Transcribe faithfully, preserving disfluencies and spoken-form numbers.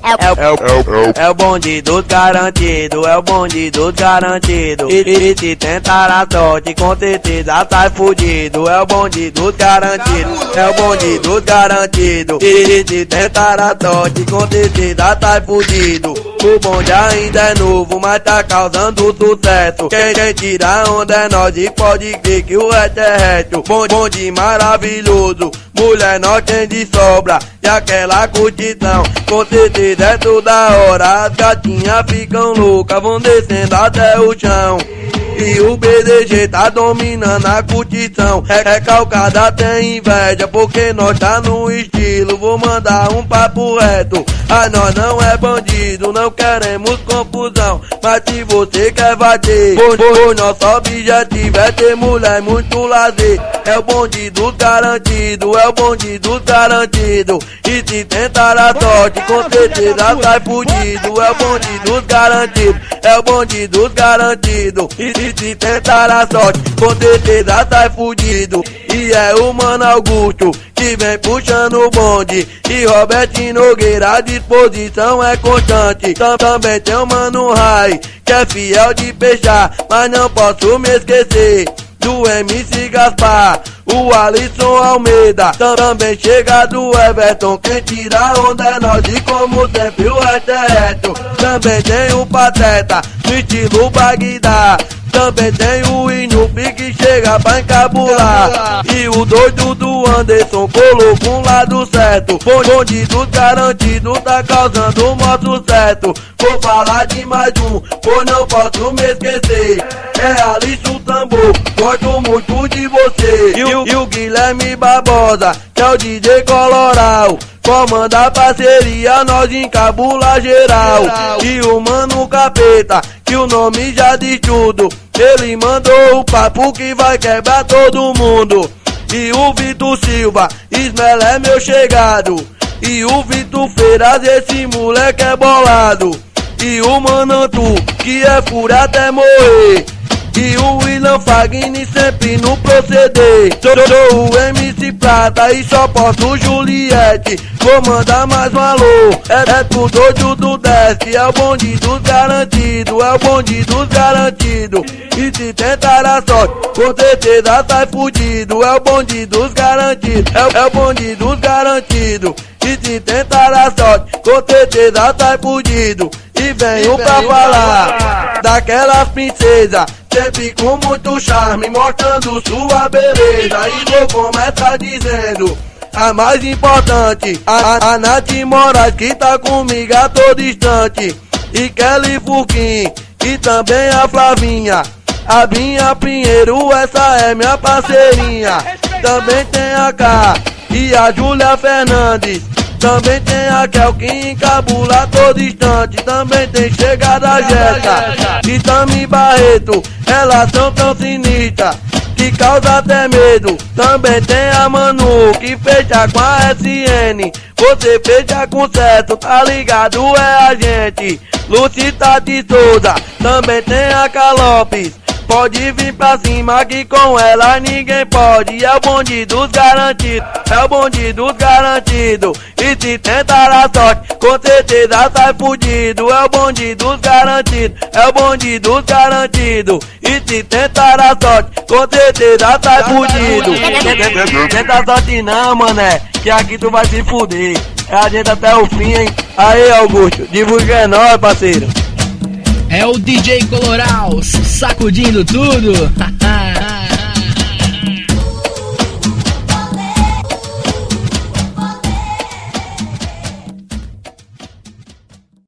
É o, é o, é o bonde dos garantido, é o bonde dos garantido. E, e se tentar a sorte, com certeza sai fudido. É o bonde dos garantido, é o bonde dos garantido. E, e se tentar a sorte, com certeza sai fudido. O bonde ainda é novo, mas tá causando sucesso. Quem, quem tira onda é nós e pode crer que o resto é reto. Bonde, bonde maravilhoso, mulher nós tem de sobra. E aquela curtição, com certeza é toda hora. As gatinhas ficam loucas, vão descendo até o chão. E o B D G tá dominando a curtição. É, é calcada, tem inveja, porque nós tá no estilo. Vou mandar um papo reto. Ah, nós não é bandido, não queremos confusão. Mas se você quer bater, o nosso objetivo é ter mulher, muito lazer. É o bonde dos garantido, é o bonde dos garantido. E se tentar a sorte, com certeza sai fudido. É o bonde dos garantido, é o bonde dos garantido. E se se tentar a sorte, com certeza sai fudido. E é o Mano Augusto que vem puxando o bonde. E Robertinho Nogueira, a disposição é constante. Tam, também tem o Mano Rai, que é fiel de fechar. Mas não posso me esquecer do M C Gaspar, o Alisson Almeida. Também chega do Everton, quem tira onda é nós. E como sempre o resto é reto. Também tem o Pateta, no estilo Bagdá. Também tem o Inupi que chega pra encabular. E o doido do Anderson colocou um lado certo. Bonde dos garantidos tá causando o maior sucesso. Vou falar de mais um, pois não posso me esquecer. É Alisson Tambor, gosto muito de você. E o, e o Guilherme Barbosa, que é o D J Coloral. Comanda a parceria, nós encabula geral. E o Mano Capeta, que o nome já diz tudo. Ele mandou o papo que vai quebrar todo mundo. E o Vitor Silva, Ismael é meu chegado. E o Vitor Feiras, esse moleque é bolado. E o Manantu, que é fura até morrer. E o William Fagni sempre no proceder. Sou, sou o M C Prata e só posso Juliette. Vou mandar mais um alô, é, é pro doido do Desk. É o bonde dos garantidos, é o bonde dos garantidos. E se tentar a sorte, com certeza sai fudido. É o bonde dos garantidos, é, é o bonde dos garantidos. E se tentar a sorte, com certeza sai fudido. E venho pra falar daquelas princesas, sempre com muito charme, mostrando sua beleza. E vou começar dizendo a mais importante, a, a, a Nath Moraes, que tá comigo a todo instante. E Kelly Furquim, e também a Flavinha. A Binha Pinheiro, essa é minha parceirinha. Também tem a K e a Júlia Fernandes. Também tem a Kel que encabula a todo instante. Também tem chegada a Jéssica e Tami Barreto. Elas são tão sinistras que causa até medo. Também tem a Manu que fecha com a S N. Você fecha com certo, tá ligado? É a gente. Lucita de Souza. Também tem a Calopes. Pode vir pra cima que com ela ninguém pode. É o bonde dos garantidos, é o bonde dos garantidos. E se tentar a sorte, com certeza sai fudido. É o bonde dos garantidos, é o bonde dos garantidos. E se tentar a sorte, com certeza sai fudido. Tenta a sorte não, mané, que aqui tu vai se fuder. É a gente até o fim, hein. Aí, Augusto, divulga é nóis, parceiro. É o D J Coloral, sacudindo tudo.